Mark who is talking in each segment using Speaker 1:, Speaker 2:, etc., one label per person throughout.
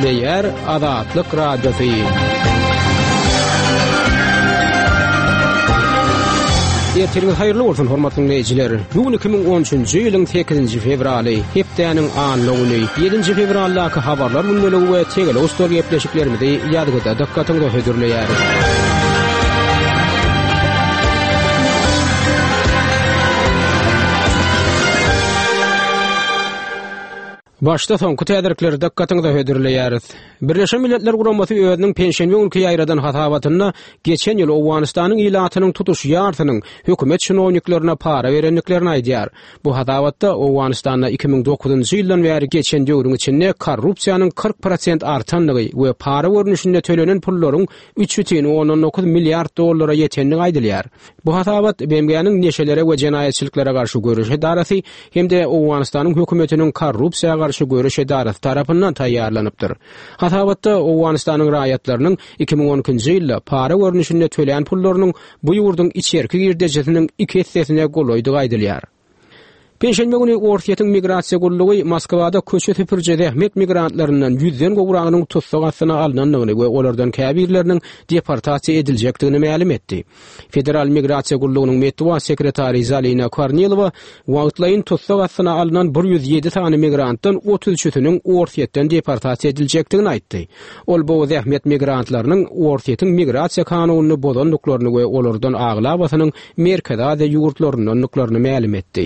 Speaker 1: Leyer Azatlyk Radiosu. Ertiriniz hayırlı olsun hormatly dinleyijiler. Bugün 2013-nji ýylyň 8-nji fevraly, hepdeniň anlygyny 7-nji fevraldaky habarlar gündəligi we tegel ostor gepleşiklerimizi ýadygyda dikkatyňyza hödürleýär. Başta soňky täderikleri dikkatyňyza hödürleýäris. Birleşen Milletler Guramasy özüniň pensiýa ülkeye aýradan hatawatyna geçen ýyl Owganystanyň ilatynyň tutuş ýartynyň hökümet şinowniklaryna para berenliklerini aýdýar. Bu hatawatda Owganystanda 2009-njy ýyldan bäri geçen döwrüň içinde korrupsiýanyň 40% artanlygy we para görnüşinde төлenen pullaryň 3,9 milliard dollara ýetenligi aýdylýar. Bu hatawat BMG'niň neşelere we jenaýetçiliklere garşy görüş edarasy hemde Owganystanyň hökümetiniň korrupsiýaga garşy görüş edarasy tarapyndan taýýarlanypdyr. Hatawatda Owganystanyň raýatlarynyň 2012-nji ýylda para görnüşinde tölen pullarynyň bu ýurduň içerki girdejesiniň 2 hissesine goloýdygy aýdylýar. Pensiýa güni Ortiýetiň migrasiýa gullugy Moskwada köçe tüpürjede Ahmet migrantlarynyň 100den gowragynyň tutsak astyna alnandygyny we olardan käbirleriniň deportasiýa edilejekdigini ma'lum etdi. Federal migrasiýa gullugynyň metbuat sekretary Zalina Kornilova wagtlaýyn tutsak astyna alynan 107 tany migrantdan 33-üniň Ortiýetden deportasiýa edilejekdigini aýtdy. Ol bu Ahmet migrantlarynyň Ortiýetiň migrasiýa kanunyny bozanlyklaryny we olardan aglabasynyň merkezde ýurtlarynyň ma'lum etdi.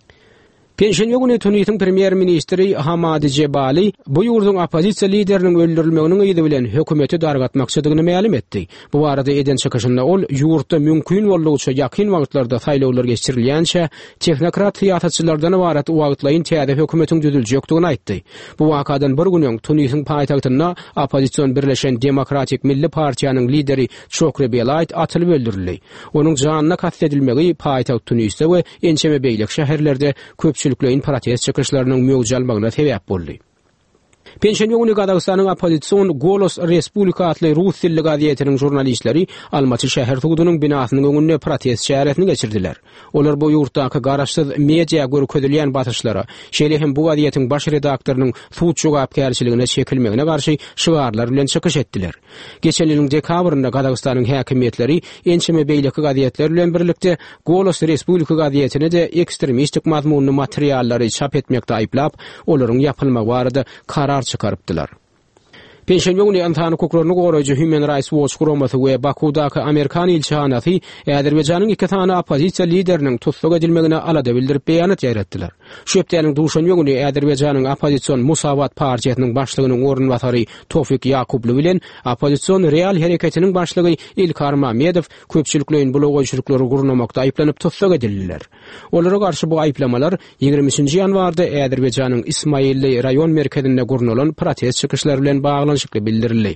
Speaker 1: Pensiýa güni Tunisiň premier ministri Hamadi Jebali bu ýurduň opozisiýa lideriniň öldürilmeginiň ýyly bilen hökümeti dargatmakçydygyny ma'lum etdi. Bu arada eden çykyşynda ol ýurtda mümkin bolýança ýakyn wagtlarda saýlawlar geçirilýänçe teknokrat syýasatçylardan ibaret wagtlaýyn täze hökümetiň düzüljekdigini aýtdy. Bu wakadan bir gün Tunisiň paýtagtyna opozisiýon Birleşen Demokratik Milli Partiýanyň lideri Chokri Belayt atylyp öldürildi. Onuň janyna kastedilmegi paýtagt Tunisde we ençeme beýlik şäherlerde köpçüliklerin protest çykyşlarynyň mögjalmagyna sebäp boldy. Pensiýa güni Gadagystanyň opozisiýon Golos Respublika atly rus dilli gazetiniň jurnalistleri Almaty şäher suwudynyň binasynyň öňünde protest şäheretini geçirdiler. Olar bu ýurtdaky garaşsyz media görkezilýän batyşlara, şeýle hem bu gazetiň baş redaktorynyň suwut jogapkärçiligine çekilmegine garşy şygarlar bilen çykyş etdiler. Geçen ýylyň dekabrynda Gadagystanyň häkimetleri ençeme beýleki gazetler bilen birlikde Golos Respublika gazetini de ekstremistik mazmunly materiallary çap etmekde aýplap, olaryň ýapylmagy barada karar çıkarıptılar. Pensiýa güni Antany hukuklaryny goraýjy Human Rights Watch guramasy we Bakudaky Amerikan ilçhanasy Äderbeýjanyň 2 tane opozisiýa lideriniň tutsak edilmegine alada bildirip beýanat ýaratdylar. Şu hepdeniň duşanýa güni Äderbeýjanyň opozisiýon Musawat partiýasynyň başlygynyň orunbasary Tofik Ýakubly bilen opozisiýon Real hereketiniň başlygy İlkar Mamedow köpçüliklerin blogoýçylyklary gurnamakda aýplanyp tutsak edildiler. Olara garşy bu aýplamalar 20-nji ýanwarda Äderbeýjanyň Ismailli raýon merkezinde gurnalan protest çykyşlary bilen baglanýan bildirildi.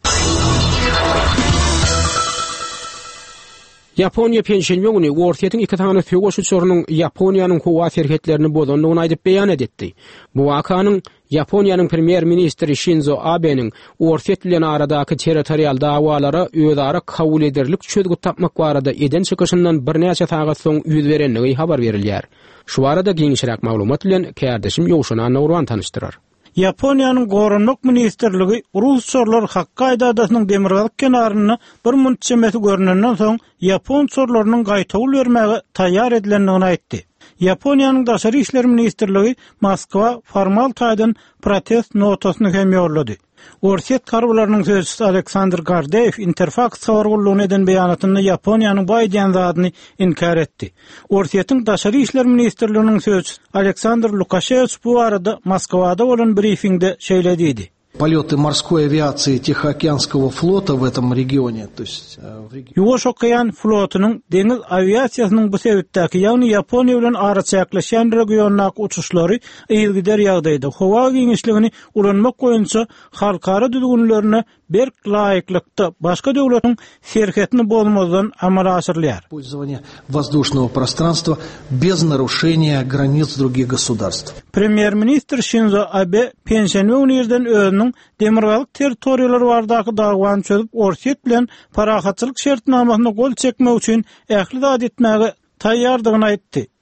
Speaker 1: Yaponiya pensiýa güni Ortiýetiň 2 tane töwüş uçurynyň Yaponiýanyň howa şerhetlerini bozanlygyny aýdyp beýan etdi. Bu wakanyň Yaponiýanyň premier ministri Shinzo Abe'niň Ortiýet bilen aradaky territorial dawalary özara kabul ederlik çözgü tapmak barada eden çykyşyndan bir näçe sagat soň ýüz berenligi habar berilýär. Şu arada giňişirek maglumat bilen kärdeşim Ýowşana Nurwan tanıştyrar.
Speaker 2: Yaponiýanyň Gorunluk ministrligi Rus çorlar Hakkaýda adasynyň demirgalyk kenaryny bir munçemeti görnenden soň Yapon çorlarynyň gaýtagyl bermäge taýýar edilendigini aýtdy. Yaponiýanyň daşary işler ministrligi Moskwa formal taýdan protest notasyny hem ýollady. Ortiýet karbylarynyň sözçüsü Aleksandr Gardeev Interfax sorgullygyny eden beýanatyny Yaponiýanyň bu aýdýan zadyny inkar etdi. Ortiýetiň daşary işler ministrliginiň sözçüsü Aleksandr Lukashevich bu arada Moskwada bolan briefingde şeýledi.
Speaker 3: Полеты морской авиации Тихоокеанского флота в этом регионе, то есть
Speaker 2: Ýuwaş okean flotynyň deňiz aviasiýasynyň bu sebäpdäki, ýagny Yaponiýa bilen araçaklaşan regionaky uçuşlary ýylgyder ýagdaýda howa giňişligini ulanmak boýunça halkara düzgünlerine berk laýyklykda başga döwletiň şerhetini bolmazdan amala aşyrylýar.
Speaker 3: Пользование воздушного пространства без нарушения границ других государств.
Speaker 2: Premier-ministr Shinzo Abe pensiýa ýerden özüniň demirgalyk territoriýalary bardaky dagwany çözüp Ortiýet bilen parahatçylyk şertnamasyna gol çekmek üçin ähli zat etmäge taýýardygyny aýtdy.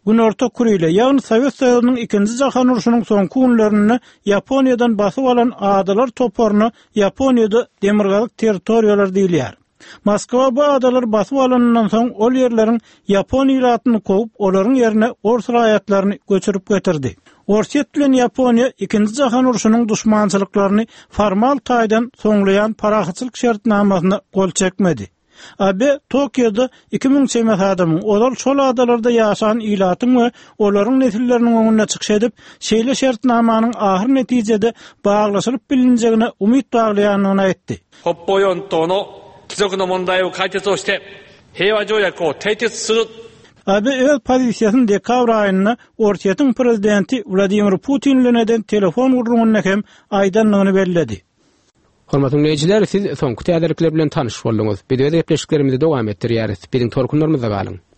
Speaker 2: Günorta Kuriyle, ýagny Sowet Soýuzynyň 2-nji jahan uruşynyň soňky günlerini Ýaponiýadan basyp alan adalar toporunu Ýaponiýada demirgalyk territoriýalar diýilýär. Moskwa bu adalar basyp alanyndan soň ol ýerleriň Ýapon ýylatyny kovup, olaryň ýerine Ors raýatlaryny göçürüp getirdi. Orset bilen Ýaponiýa 2-nji jahan uruşynyň duşmançylyklaryny formal taýdan soňlaýan parahatçylyk şertnamasyna gol çekmedi. Abi Tokyo'da 2000 çemet adamın olar şol adalarda ýaşan ýylatyň we olaryň nesilleriniň öňüne çykyş edip, şeýle şertnamanyň ahir netijede baglaşylyp bilinjegine umyt baglaýanyny aýtdy.
Speaker 4: 北方四島の帰属の問題を解決をして平和条約を締結する。
Speaker 2: Abi öz pozisiýasyny dekabr aýynda Orsetýatyň prezidenti Vladimir Putin bilen eden telefon gurulmagyna hem aýdanlygyny bellädi.
Speaker 1: Hormatly dinleýijiler, siz soňky täzelikler bilen tanyş boldunuz. Biz de gepleşiklerimizi dowam etdirýäris. Biziň torkunlarymyzda galyň.